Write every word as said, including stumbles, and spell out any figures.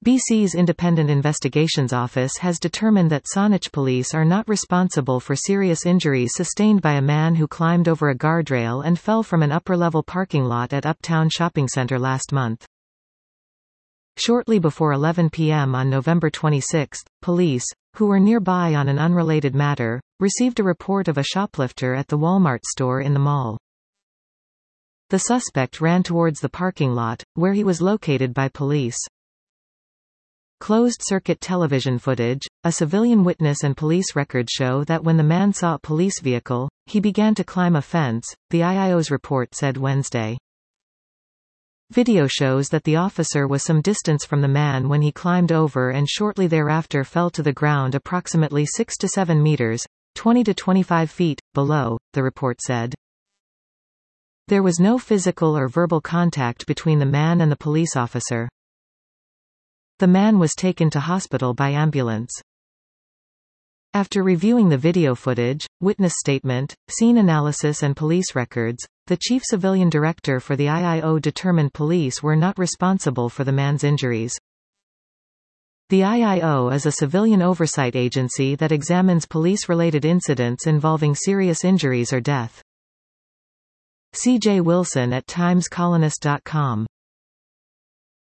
B C's Independent Investigations Office has determined that Saanich police are not responsible for serious injuries sustained by a man who climbed over a guardrail and fell from an upper-level parking lot at Uptown Shopping Center last month. Shortly before eleven p m on November twenty-sixth, police, who were nearby on an unrelated matter, received a report of a shoplifter at the Walmart store in the mall. The suspect ran towards the parking lot, where he was located by police. Closed-circuit television footage, a civilian witness and police records show that when the man saw a police vehicle, he began to climb a fence, the I I O's report said Wednesday. Video shows that the officer was some distance from the man when he climbed over and shortly thereafter fell to the ground approximately six to seven meters, twenty to twenty-five feet, below, the report said. There was no physical or verbal contact between the man and the police officer. The man was taken to hospital by ambulance. After reviewing the video footage, witness statement, scene analysis and police records, the chief civilian director for the I I O determined police were not responsible for the man's injuries. The I I O is a civilian oversight agency that examines police-related incidents involving serious injuries or death. C J Wilson at times colonist dot com